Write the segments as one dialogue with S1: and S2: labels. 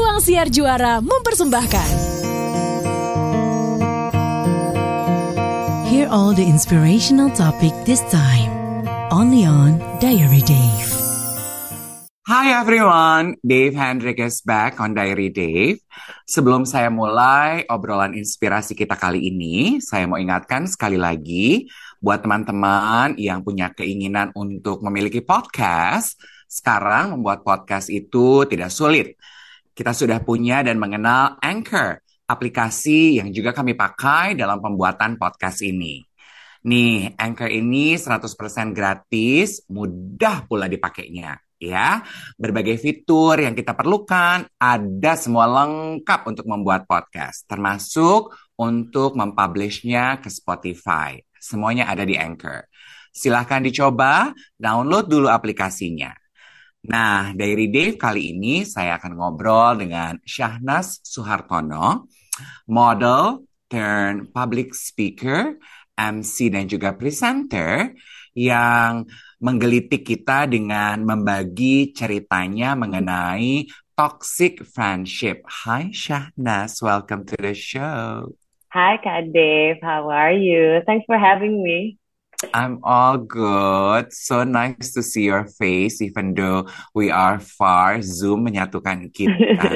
S1: Ruang Siar Juara mempersembahkan.
S2: Hear all the inspirational topic this time, only on Diary Dave.
S3: Hi everyone, Dave Hendrik is back on Diary Dave. Sebelum saya mulai obrolan inspirasi kita kali ini, saya mau ingatkan sekali lagi buat teman-teman yang punya keinginan untuk memiliki podcast, sekarang membuat podcast itu tidak sulit. Kita sudah punya dan mengenal Anchor, aplikasi yang juga kami pakai dalam pembuatan podcast ini. Nih, Anchor ini 100% gratis, mudah pula dipakainya. Ya, berbagai fitur yang kita perlukan ada semua lengkap untuk membuat podcast, termasuk untuk mempublishnya ke Spotify. Semuanya ada di Anchor. Silahkan dicoba, download dulu aplikasinya. Nah, Diary Dave kali ini saya akan ngobrol dengan Syahnas Suhartono, model turn public speaker, MC dan juga presenter yang menggelitik kita dengan membagi ceritanya mengenai toxic friendship. Hi Syahnas, welcome to the show.
S4: Hi Kak Dave, how are you? Thanks for having me.
S3: I'm all good. So nice to see your face even though we are far. Zoom menyatukan kita.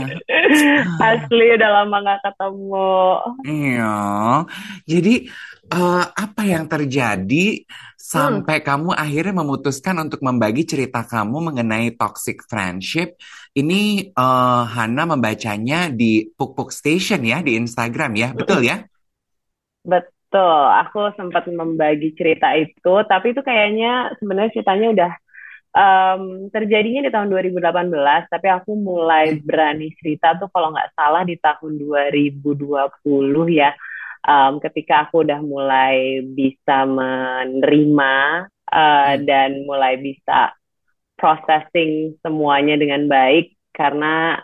S4: Asli udah lama gak ketemu.
S3: Iya. Jadi apa yang terjadi sampai kamu akhirnya memutuskan untuk membagi cerita kamu mengenai toxic friendship? Ini Hana membacanya di Puk Station ya, di Instagram ya, betul ya?
S4: Betul, aku sempat membagi cerita itu, tapi itu kayaknya sebenarnya ceritanya udah terjadinya di tahun 2018, tapi aku mulai berani cerita tuh kalau nggak salah di tahun 2020 ya. Ketika aku udah mulai bisa menerima dan mulai bisa processing semuanya dengan baik karena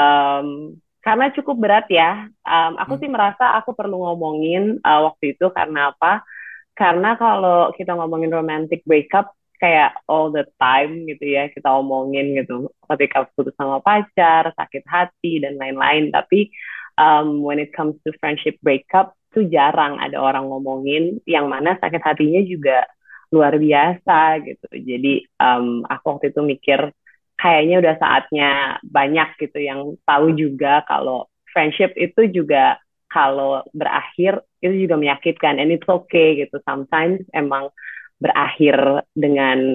S4: cukup berat ya. Aku sih merasa aku perlu ngomongin waktu itu karena apa? Karena kalau kita ngomongin romantic breakup kayak all the time gitu ya, kita omongin gitu ketika putus sama pacar, sakit hati dan lain-lain. Tapi when it comes to friendship breakup tuh jarang ada orang ngomongin, yang mana sakit hatinya juga luar biasa gitu. Jadi aku waktu itu mikir kayaknya udah saatnya banyak gitu yang tahu juga kalau friendship itu juga kalau berakhir itu juga menyakitkan, and it's okay gitu. Sometimes emang berakhir dengan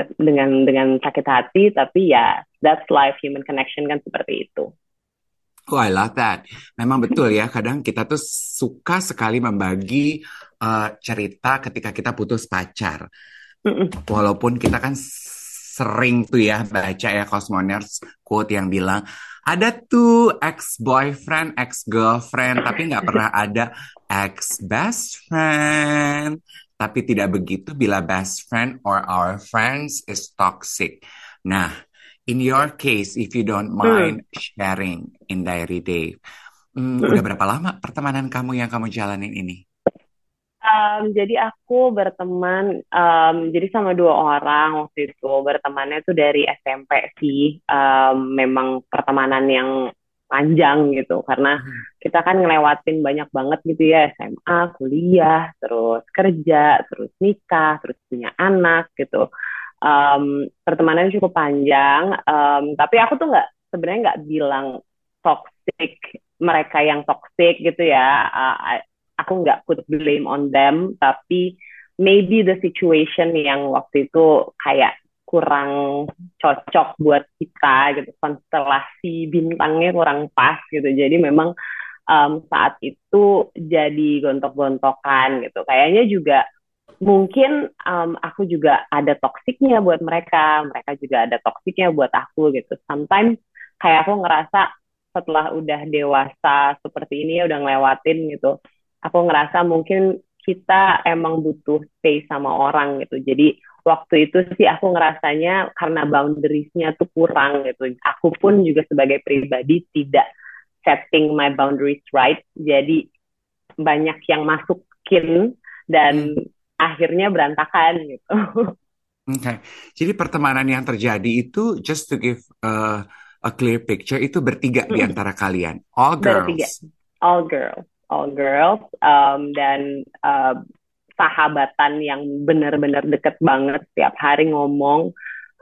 S4: sakit hati, tapi ya that's life, human connection kan seperti itu.
S3: Oh, I love that. Memang betul ya, kadang kita tuh suka sekali membagi cerita ketika kita putus pacar. Walaupun kita kan sering tuh ya baca ya Cosmoners quote yang bilang, ada tuh ex-boyfriend, ex-girlfriend, tapi nggak pernah ada ex-best friend. Tapi tidak begitu bila best friend or our friends is toxic. Nah, in your case, if you don't mind sharing in Diary Dave, udah berapa lama pertemanan kamu yang kamu jalanin ini?
S4: Jadi aku berteman, jadi sama 2 orang waktu itu. Bertemannya tuh dari SMP sih. Memang pertemanan yang panjang gitu, karena kita kan ngelewatin banyak banget gitu ya, SMA, kuliah, terus kerja, terus nikah, terus punya anak gitu. Pertemanannya cukup panjang, tapi aku tuh sebenarnya nggak bilang toxic, mereka yang toxic gitu ya. Aku nggak put blame on them, tapi maybe the situation yang waktu itu kayak kurang cocok buat kita gitu, konstelasi bintangnya kurang pas gitu. Jadi memang saat itu jadi gontok-gontokan gitu. Kayaknya juga mungkin aku juga ada toksiknya buat mereka juga ada toksiknya buat aku gitu. Sometimes kayak aku ngerasa setelah udah dewasa seperti ini ya, udah ngelewatin gitu, aku ngerasa mungkin kita emang butuh stay sama orang gitu. Jadi waktu itu sih aku ngerasanya karena boundaries-nya tuh kurang gitu. Aku pun juga sebagai pribadi tidak setting my boundaries right. Jadi banyak yang masukin dan akhirnya berantakan gitu.
S3: Okay. Jadi pertemanan yang terjadi itu, just to give a clear picture itu bertiga di antara kalian, all
S4: Bertiga,
S3: girls.
S4: all girls, dan sahabatan yang benar-benar deket banget, setiap hari ngomong,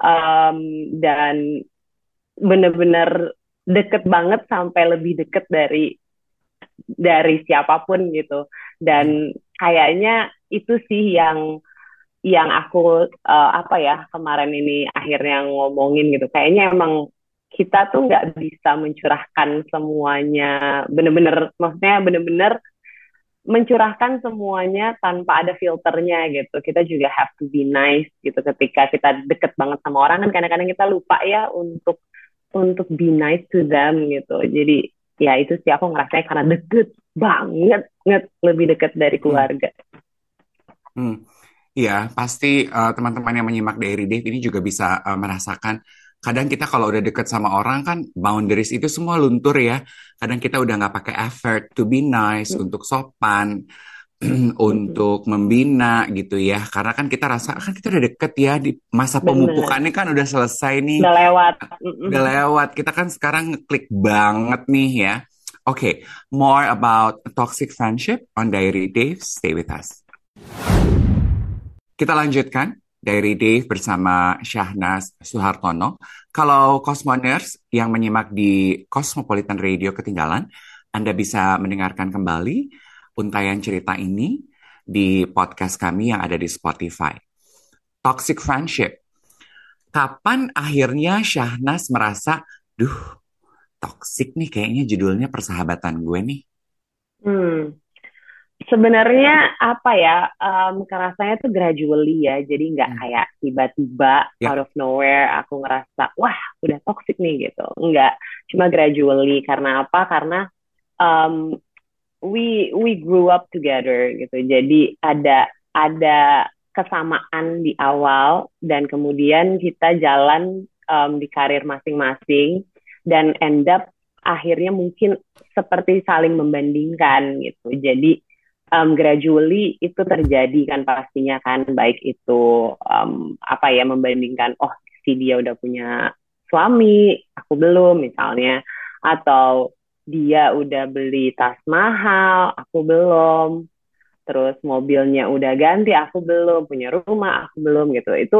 S4: dan benar-benar deket banget sampai lebih deket dari siapapun gitu. Dan kayaknya itu sih yang aku apa ya kemarin ini akhirnya ngomongin gitu. Kayaknya emang kita tuh nggak bisa mencurahkan semuanya bener-bener, maksudnya bener-bener mencurahkan semuanya tanpa ada filternya gitu. Kita juga have to be nice gitu ketika kita deket banget sama orang, kan kadang-kadang kita lupa ya untuk be nice to them gitu. Jadi ya itu sih aku ngerasanya karena deket banget, lebih deket dari
S3: Hmm.
S4: keluarga.
S3: Iya, pasti teman-teman yang menyimak Diary Dave ini juga bisa merasakan. Kadang kita kalau udah deket sama orang kan boundaries itu semua luntur ya. Kadang kita udah nggak pakai effort to be nice, untuk sopan, untuk membina gitu ya. Karena kan kita rasa kan kita udah deket ya di masa
S4: Bener,
S3: pemupukannya kan udah selesai nih,
S4: udah lewat.
S3: udah lewat. Kita kan sekarang ngeklik banget nih ya. Oke, more about toxic friendship on Diary Dave. Stay with us. Kita lanjutkan Diary Dave bersama Syahnas Suhartono. Kalau Cosmoners yang menyimak di Cosmopolitan Radio ketinggalan, Anda bisa mendengarkan kembali untayan cerita ini di podcast kami yang ada di Spotify. Toxic Friendship. Kapan akhirnya Syahnas merasa, duh, toxic nih kayaknya judulnya persahabatan gue nih.
S4: Hmm. Sebenarnya apa ya, kerasanya tuh gradually ya, jadi nggak kayak tiba-tiba
S3: Ya,
S4: out of nowhere aku ngerasa wah udah toxic nih gitu, nggak, cuma gradually. Karena apa? Karena um, we grew up together gitu, jadi ada kesamaan di awal dan kemudian kita jalan di karir masing-masing dan end up akhirnya mungkin seperti saling membandingkan gitu. Jadi gradually itu terjadi kan pastinya kan, baik itu apa ya, membandingkan, oh si dia udah punya suami aku belum misalnya, atau dia udah beli tas mahal aku belum, terus mobilnya udah ganti aku belum, punya rumah aku belum gitu. Itu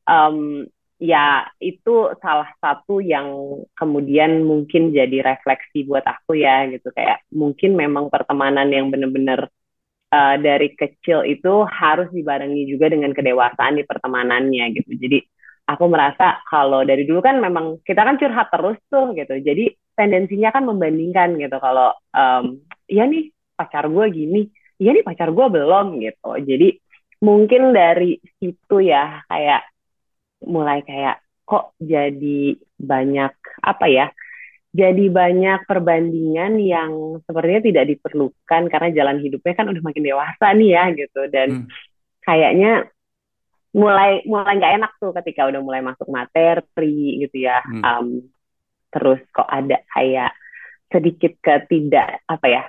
S4: ya itu salah satu yang kemudian mungkin jadi refleksi buat aku ya gitu, kayak mungkin memang pertemanan yang benar-benar dari kecil itu harus dibarengi juga dengan kedewasaan di pertemanannya gitu. Jadi aku merasa kalau dari dulu kan memang kita kan curhat terus tuh gitu. Jadi tendensinya kan membandingkan gitu. Kalau ya nih pacar gue gini, ya nih pacar gue belum gitu. Jadi mungkin dari situ ya kayak mulai kayak kok jadi banyak apa ya, jadi banyak perbandingan yang sepertinya tidak diperlukan karena jalan hidupnya kan udah makin dewasa nih ya gitu. Dan
S3: hmm,
S4: kayaknya mulai mulai nggak enak tuh ketika udah mulai masuk materi gitu ya.
S3: hmm,
S4: Terus kok ada kayak sedikit ketidak apa ya,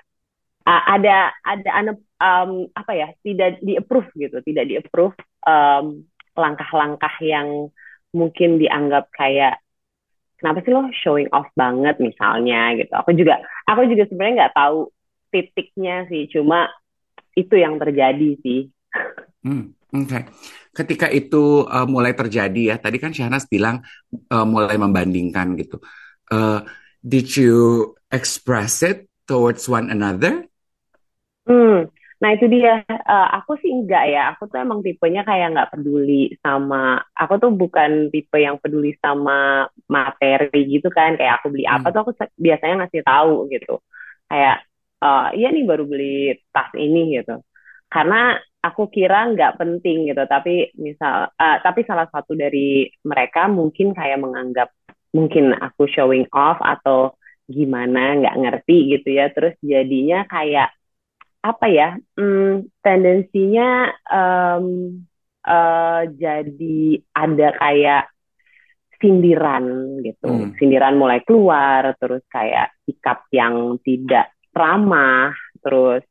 S4: apa ya, tidak di approve gitu, tidak di approve langkah-langkah yang mungkin dianggap kayak kenapa sih lo showing off banget misalnya gitu. Aku juga sebenarnya nggak tahu titiknya sih, cuma itu yang terjadi sih.
S3: oke. Ketika itu mulai terjadi ya, tadi kan Syahnas bilang mulai membandingkan gitu. Uh, did you express it towards one another?
S4: Hmm. Nah itu dia. Aku sih enggak ya. Aku tuh emang tipenya kayak nggak peduli sama. Aku tuh bukan tipe yang peduli sama materi gitu kan. Kayak aku beli apa
S3: Hmm,
S4: tuh aku biasanya ngasih tahu gitu. Kayak, iya nih baru beli tas ini gitu. Karena aku kira nggak penting gitu. Tapi salah satu dari mereka mungkin kayak menganggap mungkin aku showing off atau gimana, nggak ngerti gitu ya. Terus jadinya kayak apa ya, tendensinya jadi ada kayak sindiran gitu,
S3: hmm,
S4: sindiran mulai keluar, terus kayak sikap yang tidak ramah, terus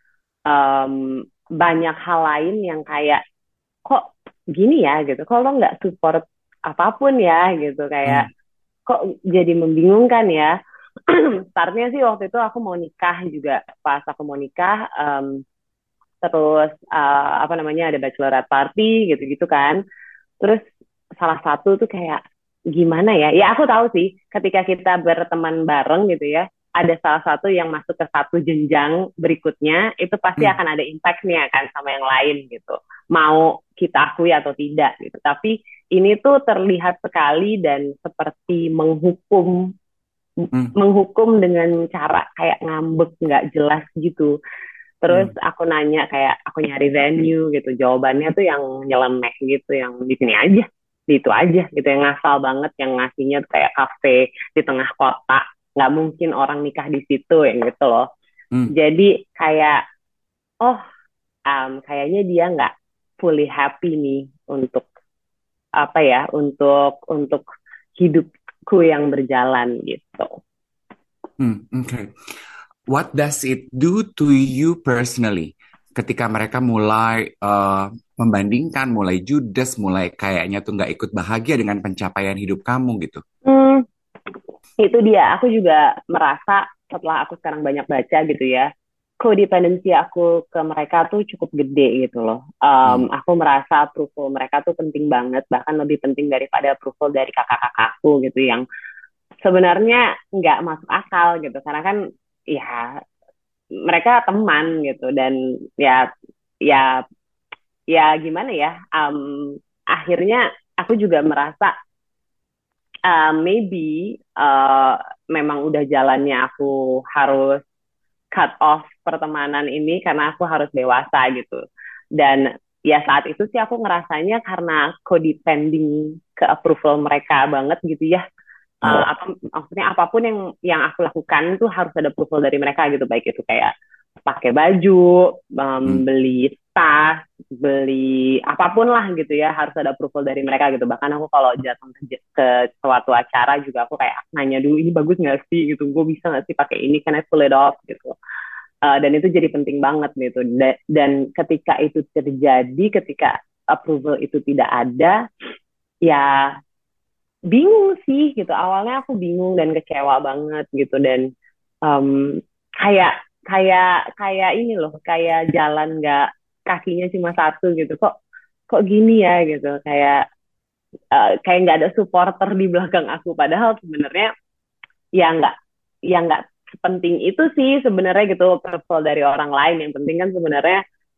S4: banyak hal lain yang kayak kok gini ya gitu, kok lo nggak support apapun ya gitu, kayak
S3: hmm,
S4: kok jadi membingungkan ya. Startnya sih waktu itu aku mau nikah juga. Pas aku mau nikah, terus apa namanya ada bachelorette party gitu-gitu kan. Terus salah satu tuh kayak gimana ya? Ya aku tahu sih ketika kita berteman bareng gitu ya, ada salah satu yang masuk ke satu jenjang berikutnya, itu pasti
S3: Hmm,
S4: akan ada impact-nya kan sama yang lain gitu. Mau kita akui atau tidak gitu. Tapi ini tuh terlihat sekali dan seperti menghukum
S3: hmm,
S4: menghukum dengan cara kayak ngambek nggak jelas gitu. Terus
S3: hmm,
S4: aku nanya kayak aku nyari venue gitu, jawabannya tuh yang nyelemek gitu, yang di sini aja, di itu aja gitu, yang ngasal banget, yang ngasihnya tuh kayak kafe di tengah kota, nggak mungkin orang nikah di situ yang gitu loh.
S3: hmm,
S4: Jadi kayak oh kayaknya dia nggak fully happy nih untuk apa ya, untuk hidupku yang berjalan gitu.
S3: Okay. What does it do to you personally ketika mereka mulai membandingkan, mulai judes, mulai kayaknya tuh nggak ikut bahagia dengan pencapaian hidup kamu gitu?
S4: Hmm, itu dia, aku juga merasa setelah aku sekarang banyak baca gitu ya, codependency aku ke mereka tuh cukup gede gitu loh.
S3: Hmm,
S4: Aku merasa approval mereka tuh penting banget, bahkan lebih penting daripada approval dari kakak-kakakku gitu, yang sebenarnya nggak masuk akal gitu, karena kan ya mereka teman gitu, dan ya ya ya gimana ya, akhirnya aku juga merasa maybe memang udah jalannya aku harus cut off pertemanan ini karena aku harus dewasa gitu. Dan ya saat itu sih aku ngerasanya karena codepending ke approval mereka banget gitu ya.
S3: hmm,
S4: Maksudnya apapun yang aku lakukan tuh harus ada approval dari mereka gitu, baik itu kayak pakai baju,
S3: hmm,
S4: beli tas, beli apapun lah gitu ya, harus ada approval dari mereka gitu. Bahkan aku kalau datang ke suatu acara juga aku kayak nanya dulu, ini bagus nggak sih gitu, gue bisa nggak sih pakai ini, can I pull it off gitu. Dan itu jadi penting banget gitu. Dan ketika itu terjadi, ketika approval itu tidak ada, ya bingung sih gitu. Awalnya aku bingung dan kecewa banget gitu, dan um, kayak kayak ini loh, kayak jalan nggak, kakinya cuma satu gitu. Kok gini ya gitu. Kayak nggak ada supporter di belakang aku. Padahal sebenarnya ya nggak sepenting itu sih sebenarnya gitu approval dari orang lain. Yang penting kan sebenarnya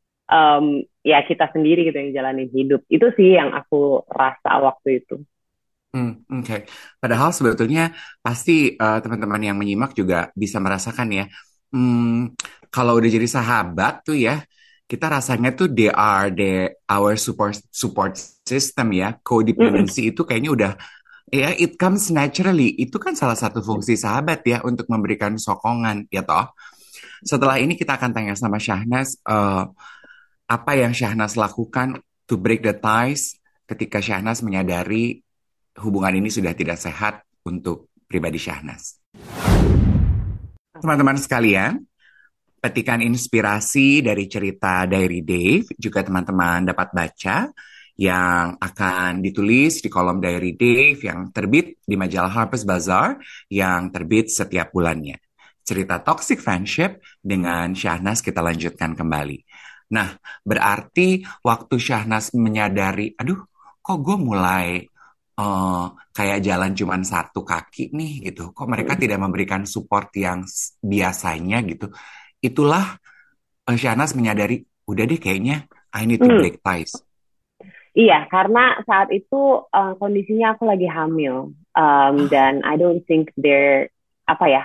S4: ya kita sendiri gitu yang jalanin hidup. Itu sih yang aku rasa waktu itu.
S3: oke. Padahal sebetulnya pasti teman-teman yang menyimak juga bisa merasakan ya. Kalau udah jadi sahabat tuh ya, kita rasanya tuh they are our support support system ya.
S4: Mm-mm.
S3: Codependency itu kayaknya udah ya it comes naturally. Itu kan salah satu fungsi sahabat ya untuk memberikan sokongan ya toh. Setelah ini kita akan tanya sama Syahnas apa yang Syahnas lakukan to break the ties ketika Syahnas menyadari hubungan ini sudah tidak sehat untuk pribadi Syahnas. Teman-teman sekalian, petikan inspirasi dari cerita Diary Dave juga teman-teman dapat baca yang akan ditulis di kolom Diary Dave yang terbit di majalah Harper's Bazaar yang terbit setiap bulannya. Cerita Toxic Friendship dengan Syahnas kita lanjutkan kembali. Nah, berarti waktu Syahnas menyadari, aduh, kok gue mulai eh, kayak jalan cuman satu kaki nih gitu. Kok mereka tidak memberikan support yang biasanya gitu. Itulah Syahnas menyadari, udah deh kayaknya I need to
S4: Mm.
S3: break ties.
S4: Iya, karena saat itu kondisinya aku lagi hamil. Dan I don't think they're apa ya.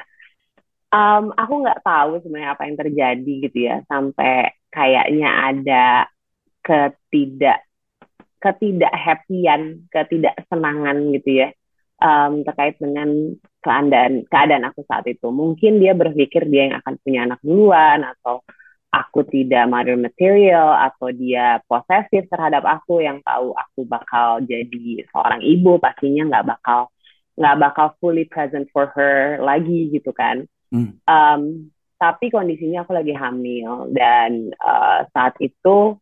S4: Aku nggak tahu sebenarnya apa yang terjadi gitu ya, sampai kayaknya ada ketidak ketidak-happyan, ketidaksenangan gitu ya, terkait dengan keadaan aku saat itu. Mungkin dia berpikir dia yang akan punya anak duluan, atau aku tidak mother material, atau dia posesif terhadap aku, yang tahu aku bakal jadi seorang ibu, pastinya nggak bakal fully present for her lagi gitu kan.
S3: Hmm,
S4: Tapi kondisinya aku lagi hamil, dan saat itu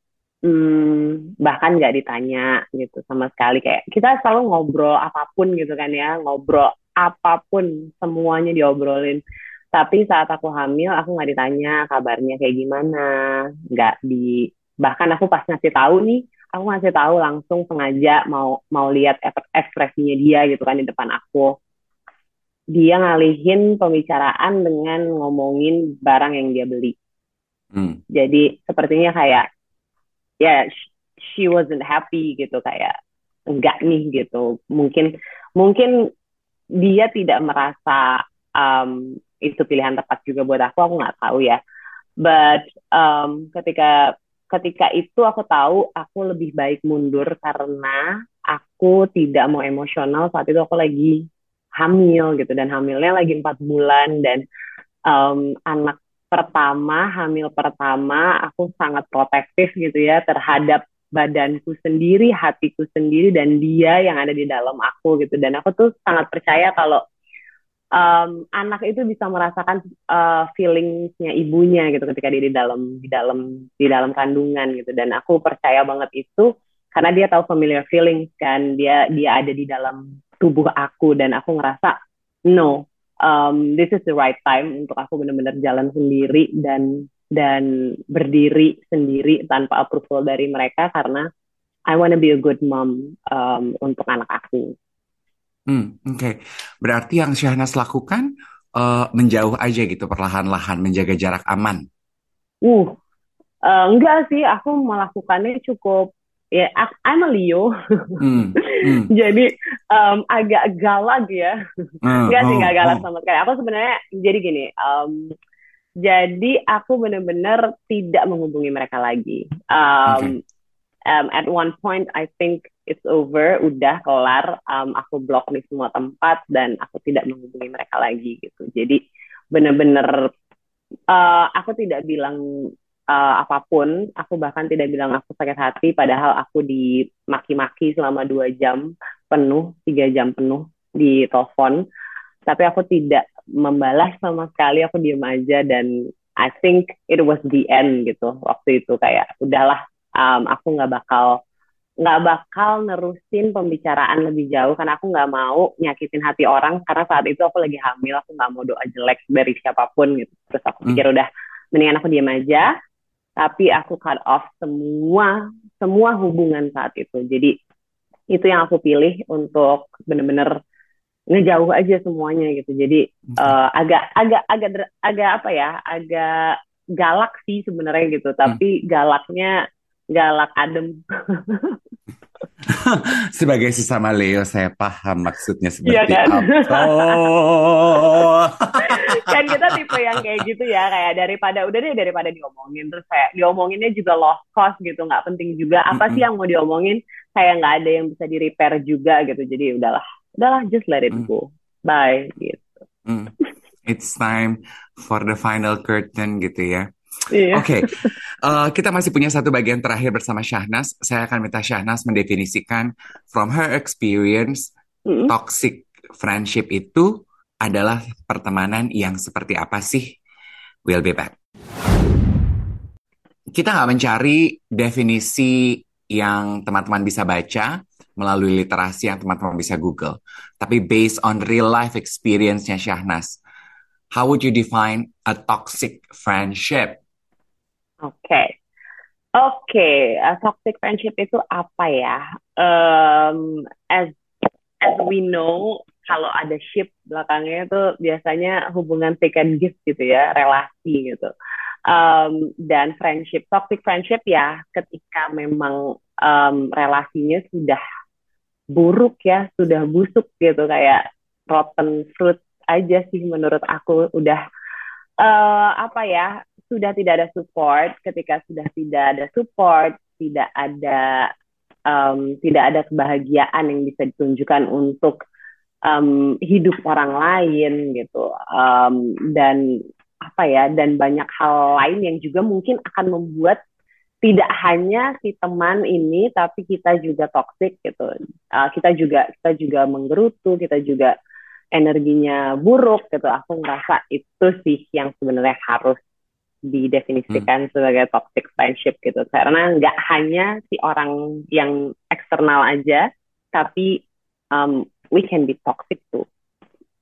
S4: bahkan nggak ditanya gitu sama sekali, kayak kita selalu ngobrol apapun gitu kan ya, ngobrol apapun semuanya diobrolin. Tapi saat aku hamil, aku nggak ditanya kabarnya kayak gimana, nggak di bahkan aku pas ngasih tahu nih, aku ngasih tahu langsung sengaja mau mau lihat ekspresinya dia gitu kan di depan aku. Dia ngalihin pembicaraan dengan ngomongin barang yang dia beli.
S3: Hmm.
S4: Jadi sepertinya kayak ya she wasn't happy gitu, kayak enggak nih gitu. Mungkin mungkin dia tidak merasa itu pilihan tepat juga buat aku nggak tahu ya. But ketika ketika itu aku tahu aku lebih baik mundur karena aku tidak mau emosional saat itu aku lagi hamil gitu, dan hamilnya lagi 4 bulan, dan anak pertama, hamil pertama, aku sangat protektif gitu ya terhadap badanku sendiri, hatiku sendiri, dan dia yang ada di dalam aku gitu. Dan aku tuh sangat percaya kalau anak itu bisa merasakan feelingsnya ibunya gitu ketika dia di dalam kandungan gitu. Dan aku percaya banget itu karena dia tahu familiar feelings kan, dia ada di dalam tubuh aku, dan aku ngerasa no, this is the right time untuk aku benar-benar jalan sendiri dan berdiri sendiri tanpa approval dari mereka, karena I wanna be a good mom untuk anak aku.
S3: Oke. Berarti yang Syahnas lakukan menjauh aja gitu perlahan-lahan, menjaga jarak aman.
S4: Uh, enggak sih, aku melakukannya cukup ya. I'm a Leo,
S3: Hmm, hmm,
S4: jadi agak galak ya. Enggak sih, enggak galak
S3: oh.
S4: sama sekali. Aku sebenarnya jadi gini. Jadi aku benar-benar tidak menghubungi mereka lagi.
S3: Oke.
S4: At one point I think it's over, udah kelar. Aku blok di semua tempat dan aku tidak menghubungi mereka lagi gitu. Jadi benar-benar aku tidak bilang apapun. Aku bahkan tidak bilang aku sakit hati, padahal aku dimaki-maki selama 2 jam penuh, 3 jam penuh di telepon. Tapi aku tidak membalas sama sekali, aku diem aja, dan I think it was the end gitu. Waktu itu kayak udahlah, aku nggak bakal nerusin pembicaraan lebih jauh karena aku nggak mau nyakitin hati orang, karena saat itu aku lagi hamil, aku nggak mau doa jelek dari siapapun gitu. Terus aku pikir udah mendingan aku diem aja, tapi aku cut off semua hubungan saat itu. Jadi itu yang aku pilih untuk bener-bener ngejauh aja semuanya gitu. Jadi agak apa ya, agak galak sih sebenarnya gitu, tapi galaknya galak adem.
S3: Sebagai sesama Leo, saya paham maksudnya
S4: Iya
S3: seperti
S4: kan?
S3: apa.
S4: Kan kita tipe yang kayak gitu ya, kayak daripada diomongin terus kayak diomonginnya juga lost cause gitu, nggak penting juga. Apa sih yang mau diomongin, kayak nggak ada yang bisa di repair juga gitu. Jadi udahlah just let it go, bye gitu.
S3: It's time for the final curtain gitu ya.
S4: Iya.
S3: Oke, kita masih punya satu bagian terakhir bersama Syahnas. Saya akan minta Syahnas mendefinisikan from her experience, toxic friendship itu adalah pertemanan yang seperti apa sih? We'll be back. Kita nggak mencari definisi yang teman-teman bisa baca melalui literasi yang teman-teman bisa Google. Tapi based on real life experience-nya Syahnas, how would you define a toxic friendship?
S4: Oke, toxic friendship itu apa ya? As we know, kalau ada ship belakangnya itu biasanya hubungan take and give gitu ya, relasi gitu. Dan toxic friendship ya ketika memang relasinya sudah buruk ya, sudah busuk gitu, kayak rotten fruit aja sih menurut aku. Udah apa ya, sudah tidak ada support. Ketika sudah tidak ada support, tidak ada kebahagiaan yang bisa ditunjukkan untuk hidup orang lain gitu, dan apa ya, dan banyak hal lain yang juga mungkin akan membuat tidak hanya si teman ini, tapi kita juga toxic gitu. Kita juga menggerutu, kita juga energinya buruk gitu. Aku ngerasa itu sih yang sebenarnya harus didefinisikan sebagai toxic friendship gitu, karena nggak hanya si orang yang eksternal aja, tapi we can be toxic too.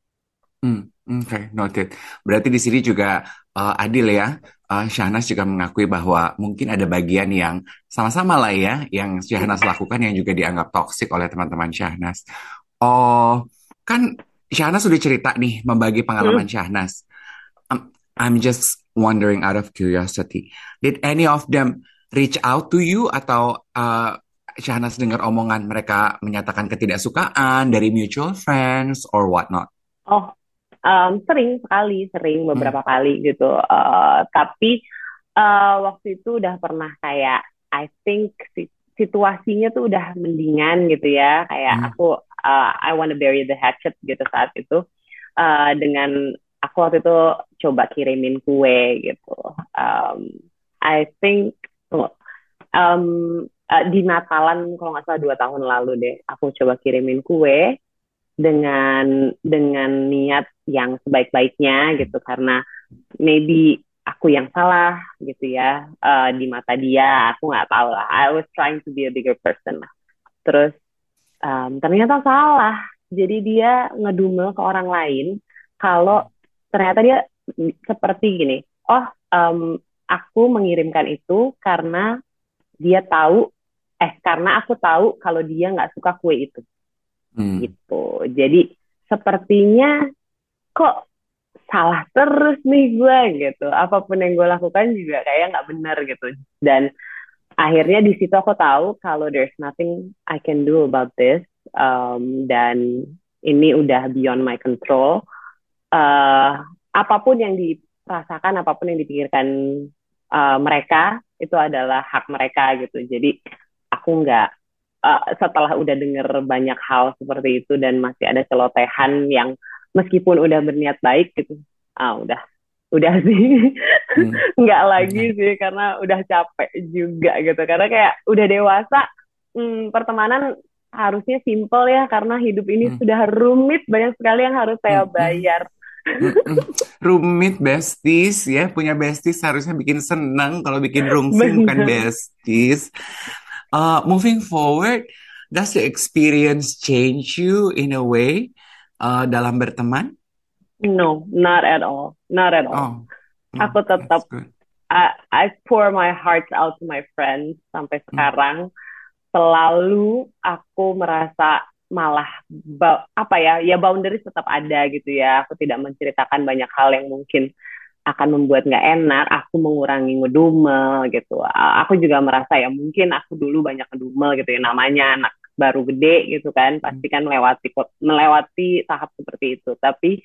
S3: Oke, noted. Berarti di sini juga adil ya. Syahnas juga mengakui bahwa mungkin ada bagian yang sama-sama lah ya, yang Syahnas lakukan yang juga dianggap toksik oleh teman-teman Syahnas. Oh, kan Syahnas sudah cerita nih membagi pengalaman
S4: Hmm.
S3: Syahnas. I'm just wondering out of curiosity, did any of them reach out to you atau Syahnas dengar omongan mereka menyatakan ketidaksukaan dari mutual friends or whatnot?
S4: Oh, sering sekali, sering
S3: Hmm.
S4: beberapa kali gitu. Tapi waktu itu udah pernah kayak, I think situasinya tuh udah mendingan gitu ya. Kayak
S3: Hmm.
S4: aku, I wanna bury the hatchet gitu saat itu. Dengan aku waktu itu coba kirimin kue gitu. Um, I think tunggu, um, di Natalan kalau nggak salah 2 tahun lalu deh, aku coba kirimin kue dengan niat yang sebaik-baiknya gitu karena maybe aku yang salah gitu ya, di mata dia aku nggak tahu lah, I was trying to be a bigger person lah. Terus ternyata salah, jadi dia ngedumel ke orang lain kalau ternyata dia seperti gini, oh, aku mengirimkan itu karena dia tahu, karena aku tahu kalau dia nggak suka kue itu
S3: Hmm.
S4: gitu. Jadi sepertinya kok salah terus nih gue gitu. Apapun yang gue lakukan juga kayak nggak benar gitu. Dan akhirnya di situ aku tahu kalau there's nothing I can do about this. Dan ini udah beyond my control. uh, Apapun yang dirasakan, apapun yang dipikirkan mereka itu adalah hak mereka gitu. Jadi aku nggak, setelah udah denger banyak hal seperti itu dan masih ada celotehan yang meskipun udah berniat baik gitu, udah sih.
S3: Hmm.
S4: Nggak lagi
S3: Oke.
S4: sih karena udah capek juga gitu karena kayak udah dewasa. Pertemanan harusnya simple ya karena hidup ini
S3: Hmm.
S4: sudah rumit, banyak sekali yang harus saya
S3: Hmm. Hmm.
S4: bayar.
S3: Mm-mm. Rumit besties ya, punya besties harusnya bikin senang. Kalau bikin rungsing bukan
S4: Bener.
S3: besties. Moving forward, does the experience change you in a way dalam berteman?
S4: No, not at all, not at all.
S3: Oh,
S4: Aku
S3: that's
S4: tetap,
S3: good.
S4: I pour my heart out to my friends sampai
S3: Mm,
S4: sekarang. Selalu aku merasa malah apa ya, ya boundaries tetap ada gitu ya. Aku tidak menceritakan banyak hal yang mungkin akan membuat nggak enak. Aku mengurangi ngedumel gitu. Aku juga merasa ya mungkin aku dulu banyak ngedumel gitu ya. Namanya anak baru gede gitu kan,
S3: mm,
S4: pasti kan melewati tahap seperti itu. Tapi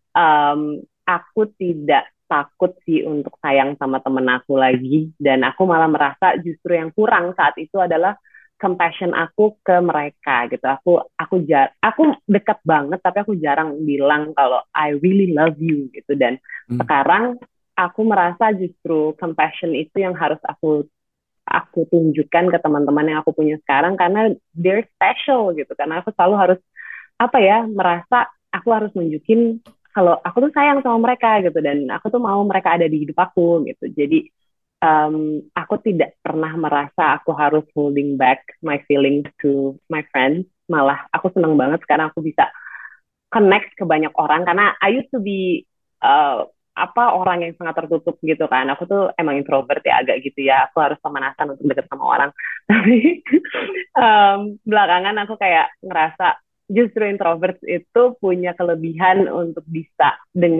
S4: aku tidak takut sih untuk sayang sama temen aku lagi, dan aku malah merasa justru yang kurang saat itu adalah compassion aku ke mereka gitu. Aku dekat banget tapi aku jarang bilang kalau I really love you gitu. Dan
S3: mm,
S4: sekarang aku merasa justru compassion itu yang harus aku tunjukkan ke teman-teman yang aku punya sekarang karena they're special gitu. Karena aku selalu harus apa ya, merasa aku harus nunjukin kalau aku tuh sayang sama mereka gitu dan aku tuh mau mereka ada di hidup aku gitu. Jadi aku tidak pernah merasa aku harus holding back my feelings to my friends. Malah aku senang banget sekarang aku bisa connect ke banyak orang karena I used to be orang yang sangat tertutup gitu kan. Aku tuh emang introvert ya, agak gitu ya. Aku harus pemanasan untuk deket sama orang. Tapi belakangan aku kayak ngerasa justru introvert itu punya kelebihan untuk bisa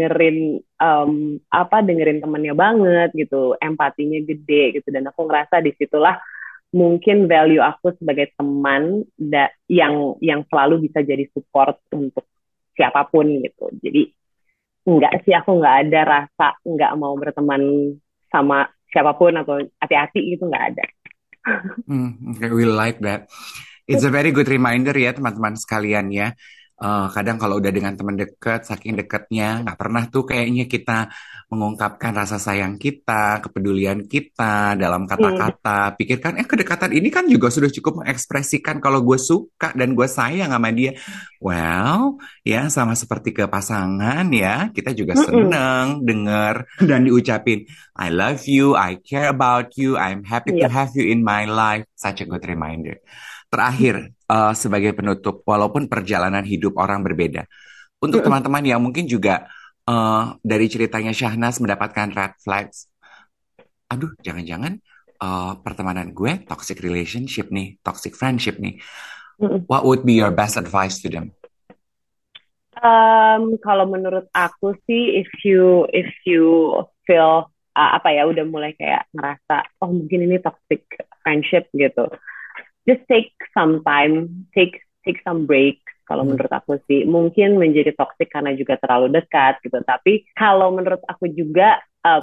S4: dengerin temennya banget gitu, empatinya gede gitu. Dan aku ngerasa disitulah mungkin value aku sebagai teman yang selalu bisa jadi support untuk siapapun gitu. Jadi enggak sih, aku nggak ada rasa nggak mau berteman sama siapapun atau hati-hati gitu, nggak ada.
S3: Okay, we like that. It's a very good reminder ya teman-teman sekalian ya. Kadang kalau udah dengan teman dekat, saking dekatnya, nggak pernah tuh kayaknya kita mengungkapkan rasa sayang kita, kepedulian kita dalam
S4: Hmm.
S3: kata-kata. Pikirkan, kedekatan ini kan juga sudah cukup mengekspresikan kalau gue suka dan gue sayang sama dia. Well, ya sama seperti ke pasangan ya, kita juga
S4: Mm-mm.
S3: seneng denger dan diucapin, I love you, I care about you, I'm happy to
S4: Yep.
S3: have you in my life. Such a good reminder. Terakhir, sebagai penutup, walaupun perjalanan hidup orang berbeda, Untuk teman-teman yang mungkin juga dari ceritanya Syahnas mendapatkan red flags, aduh jangan-jangan pertemanan gue toxic relationship nih, toxic friendship nih. What would be your best advice to them?
S4: Kalau menurut aku sih, if you feel udah mulai kayak ngerasa mungkin ini toxic friendship gitu, just take some time, take some break. Kalau menurut aku sih, mungkin menjadi toxic karena juga terlalu dekat gitu. Tapi kalau menurut aku juga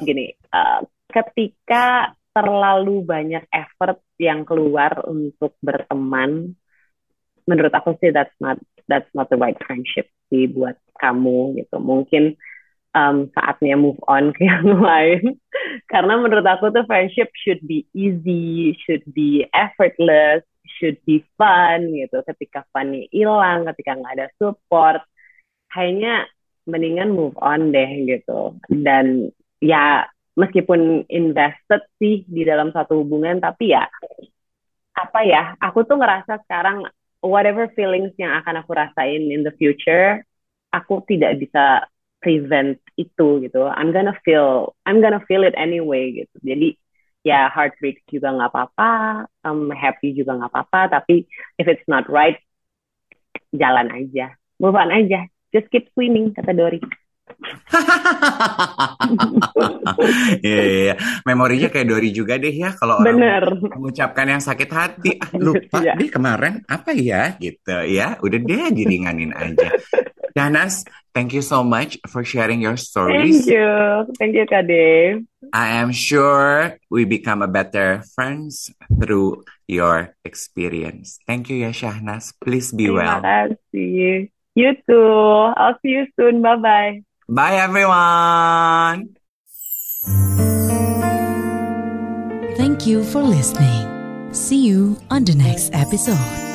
S4: ketika terlalu banyak effort yang keluar untuk berteman, menurut aku sih that's not the right friendship sih buat kamu gitu. Mungkin saatnya move on ke yang lain. Karena menurut aku tuh friendship should be easy, should be effortless, should be fun gitu. Ketika funnya hilang, ketika nggak ada support, kayaknya mendingan move on deh gitu. Dan ya meskipun invested sih di dalam satu hubungan, tapi ya aku tuh ngerasa sekarang whatever feelings yang akan aku rasain in the future, aku tidak bisa prevent itu gitu. I'm gonna feel it anyway gitu. Jadi ya heartbreak juga nggak apa-apa, happy juga nggak apa-apa. Tapi if it's not right, jalan aja, move on aja, just keep swimming kata Dory.
S3: Iya. Memorinya kayak Dory juga deh ya, kalau orang mengucapkan yang sakit hati, lupa deh kemarin apa ya gitu ya, udah deh diringanin aja. Syahnas, thank you so much for sharing your stories.
S4: Thank you Kak Dave.
S3: I am sure we become a better friends through your experience. Thank you ya Syahnas, please be well.
S4: Terima kasih. You too. I'll see you soon. Bye-bye.
S3: Bye everyone.
S2: Thank you for listening. See you on the next episode.